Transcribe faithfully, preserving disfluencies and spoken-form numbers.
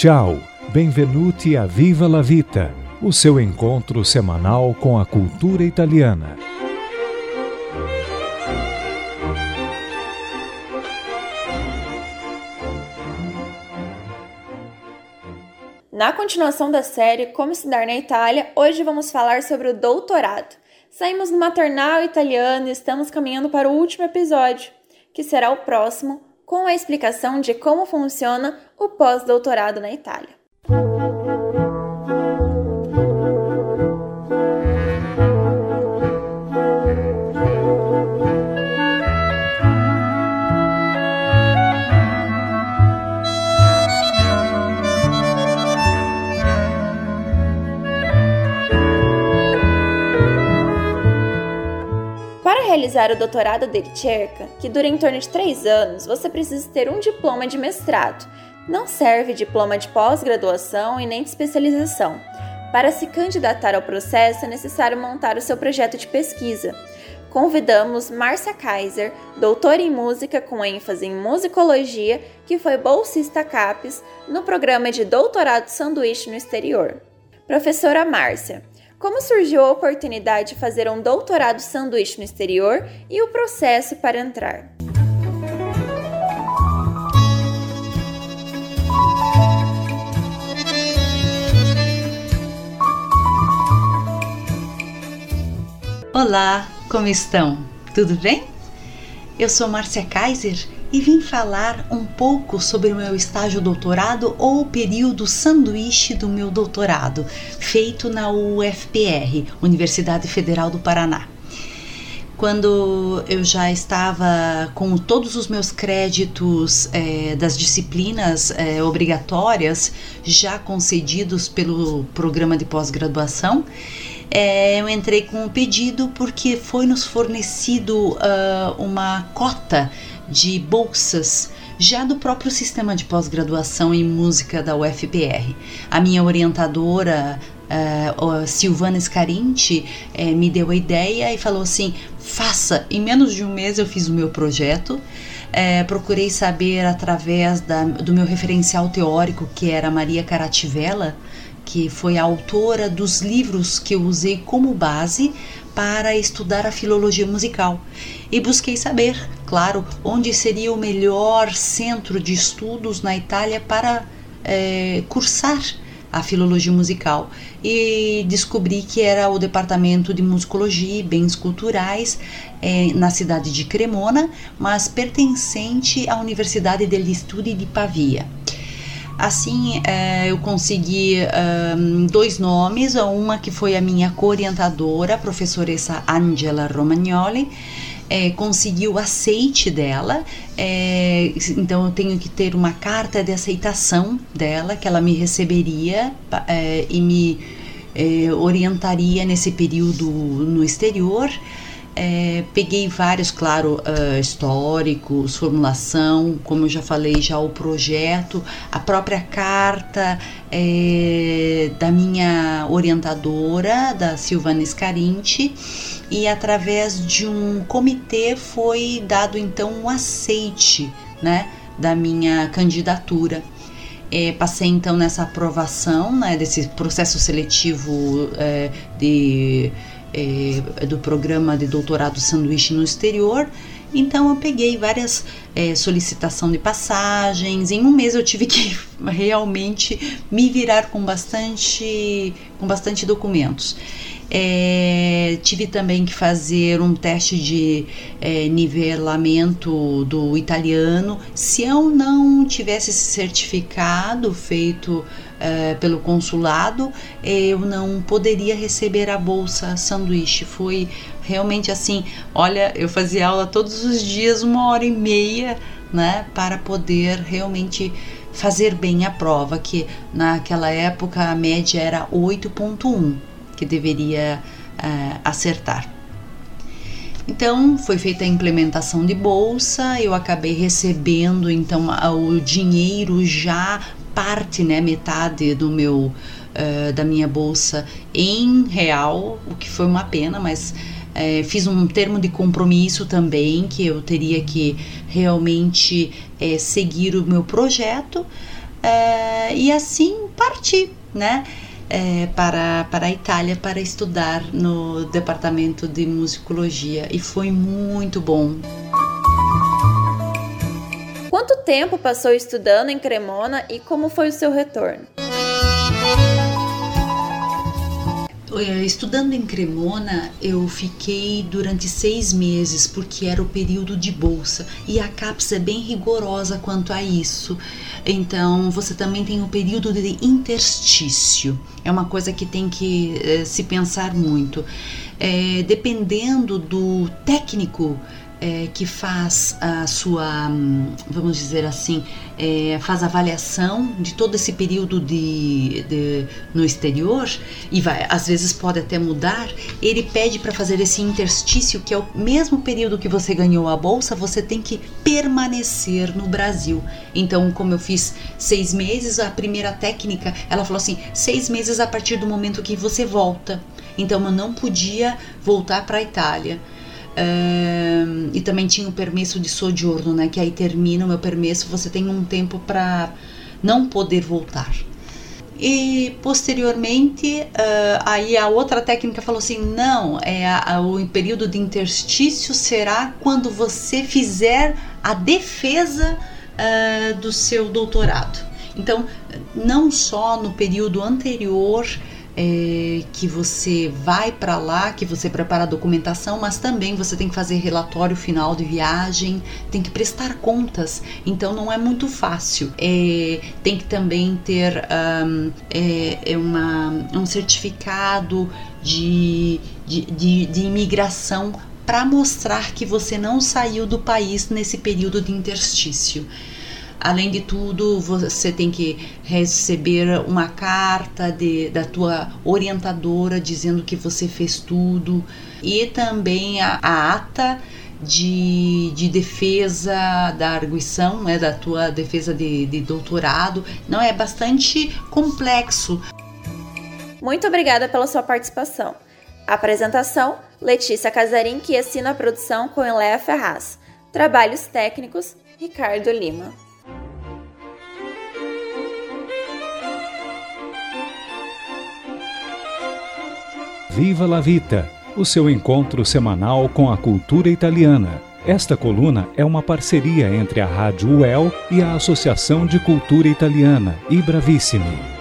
Ciao, benvenuti a Viva la Vita, o seu encontro semanal com a cultura italiana. Na continuação da série Como Estudar na Itália, hoje vamos falar sobre o doutorado. Saímos do maternal italiano e estamos caminhando para o último episódio, que será o próximo, com a explicação de como funciona o pós-doutorado na Itália. Para realizar o doutorado de ricerca, que dura em torno de três anos, você precisa ter um diploma de mestrado. Não serve diploma de pós-graduação e nem de especialização. Para se candidatar ao processo, é necessário montar o seu projeto de pesquisa. Convidamos Márcia Kaiser, doutora em música com ênfase em musicologia, que foi bolsista CAPES no programa de doutorado sanduíche no exterior. Professora Márcia, como surgiu a oportunidade de fazer um doutorado sanduíche no exterior e o processo para entrar? Olá, como estão? Tudo bem? Eu sou Márcia Kaiser e vim falar um pouco sobre o meu estágio doutorado ou o período sanduíche do meu doutorado, feito na U F P R, Universidade Federal do Paraná. Quando eu já estava com todos os meus créditos é, das disciplinas é, obrigatórias já concedidos pelo programa de pós-graduação, é, eu entrei com um pedido porque foi nos fornecido uh, uma cota de bolsas já do próprio sistema de pós-graduação em música da U F P R. A minha orientadora, uh, Silvana Scarinci, uh, me deu a ideia e falou assim, faça. Em menos de um mês eu fiz o meu projeto, uh, procurei saber através da, do meu referencial teórico, que era Maria Carativella, que foi a autora dos livros que eu usei como base para estudar a filologia musical. E busquei saber, claro, onde seria o melhor centro de estudos na Itália para é, cursar a filologia musical. E descobri que era o Departamento de Musicologia e Bens Culturais é, na cidade de Cremona, mas pertencente à Universidade degli Studi di Pavia. Assim, eh, eu consegui um, dois nomes, uma que foi a minha co-orientadora, a professoressa Angela Romagnoli, eh, consegui o aceite dela, eh, então eu tenho que ter uma carta de aceitação dela, que ela me receberia eh, e me eh, orientaria nesse período no exterior. É, peguei vários, claro, uh, históricos, formulação, como eu já falei, já o projeto, a própria carta é, da minha orientadora, da Silvana Scarinci, e através de um comitê foi dado então um aceite, né, da minha candidatura. É, passei então nessa aprovação, né, desse processo seletivo é, de... É, do programa de doutorado sanduíche no exterior. Então eu peguei várias é, solicitação de passagens. Em um mês eu tive que realmente me virar com bastante, com bastante documentos. É, tive também que fazer um teste de é, nivelamento do italiano. Se eu não tivesse esse certificado feito é, pelo consulado, eu não poderia receber a bolsa sanduíche. Foi realmente assim, olha, eu fazia aula todos os dias, uma hora e meia, né, para poder realmente fazer bem a prova, que naquela época a média era oito ponto um. Que deveria uh, acertar. Então foi feita a implementação de bolsa, eu acabei recebendo então o dinheiro já parte, né, metade do meu uh, da minha bolsa em real, o que foi uma pena, mas uh, fiz um termo de compromisso também que eu teria que realmente uh, seguir o meu projeto. é, e assim parti, né? É, para, para a Itália para estudar no departamento de musicologia, e foi muito bom. Quanto tempo passou estudando em Cremona e como foi o seu retorno? Estudando em Cremona, eu fiquei durante seis meses, porque era o período de bolsa, e a CAPES é bem rigorosa quanto a isso. Então, você também tem o período de interstício. É uma coisa que tem que eh, se pensar muito. É, dependendo do técnico É, que faz a sua, vamos dizer assim, é, faz a avaliação de todo esse período de, de, no exterior, e vai, às vezes pode até mudar, ele pede para fazer esse interstício, que é o mesmo período que você ganhou a bolsa, você tem que permanecer no Brasil. Então, como eu fiz seis meses, a primeira técnica, ela falou assim, seis meses a partir do momento que você volta. Então, eu não podia voltar para a Itália. Uh, e também tinha o permesso de soggiorno, né, que aí termina o meu permesso, você tem um tempo para não poder voltar. E posteriormente, uh, aí a outra técnica falou assim, não, é a, a, o período de interstício será quando você fizer a defesa uh, do seu doutorado. Então, não só no período anterior É, que você vai para lá, que você prepara a documentação, mas também você tem que fazer relatório final de viagem, tem que prestar contas, então não é muito fácil. É, tem que também ter um, é, é uma, um certificado de, de, de, de imigração para mostrar que você não saiu do país nesse período de interstício. Além de tudo, você tem que receber uma carta de, da tua orientadora dizendo que você fez tudo, e também a, a ata de, de defesa da arguição, né, da tua defesa de, de doutorado. Não, é bastante complexo. Muito obrigada pela sua participação. Apresentação: Letícia Casarim, que assina a produção com Eléa Ferraz. Trabalhos técnicos: Ricardo Lima. Viva la Vita, o seu encontro semanal com a cultura italiana. Esta coluna é uma parceria entre a Rádio U E L e a Associação de Cultura Italiana, I Bravissimi.